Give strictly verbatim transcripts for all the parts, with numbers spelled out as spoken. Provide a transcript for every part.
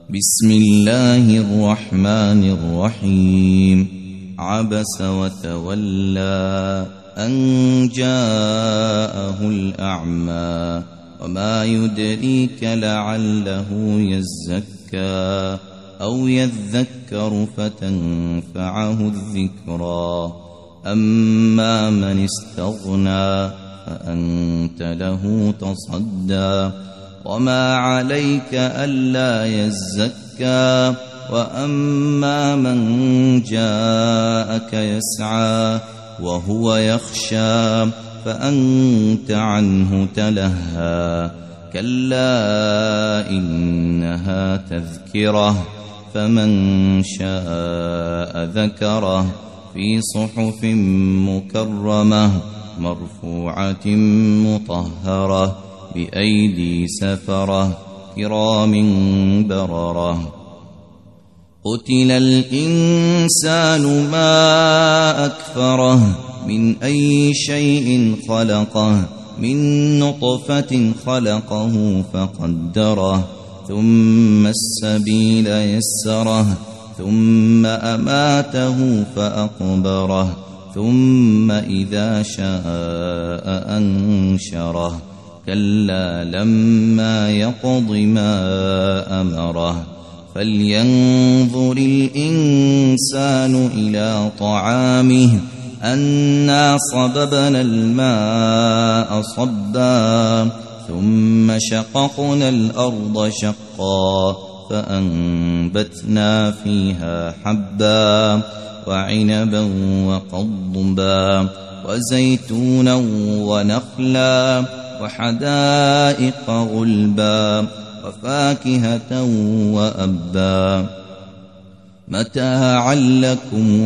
بسم الله الرحمن الرحيم. عبس وتولى أن جاءه الأعمى وما يدريك لعله يزكى أو يذكر فتنفعه الذكرى. أما من استغنى فأنت له تصدى وما عليك ألا يزكى. وأما من جاءك يسعى وهو يخشى فأنت عنه تلهى. كلا إنها تذكرة فمن شاء ذكره في صحف مكرمة مرفوعة مطهرة بأيدي سفرة كرام بررة. قتل الإنسان ما أكفره من أي شيء خلقه من نطفة خلقه فقدره ثم السبيل يسره ثم أماته فأقبره ثم إذا شاء أنشره. كلا لما يقض ما أمره. فلينظر الإنسان إلى طعامه أنا صببنا الماء صبا ثم شققنا الأرض شقا فأنبتنا فيها حبا وعنبا وقضبا وزيتونا ونخلا وحدائق غلبا وفاكهة وأبا متاعا لكم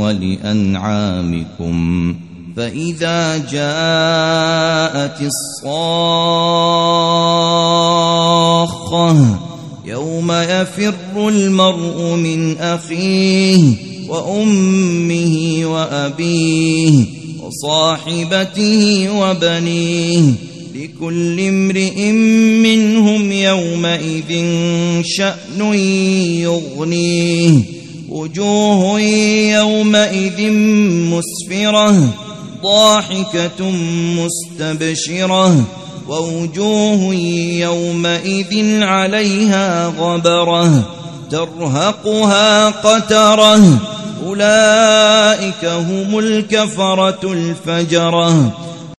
ولأنعامكم. فإذا جاءت الصاخة يوم يفر المرء من أخيه وأمه وأبيه وصاحبته وبنيه لكل امرئ منهم يومئذ شأن يغنيه. وجوه يومئذ مسفرة ضاحكة مستبشرة ووجوه يومئذ عليها غبرة ترهقها قترة. أولئك هم الكفرة الفجرة.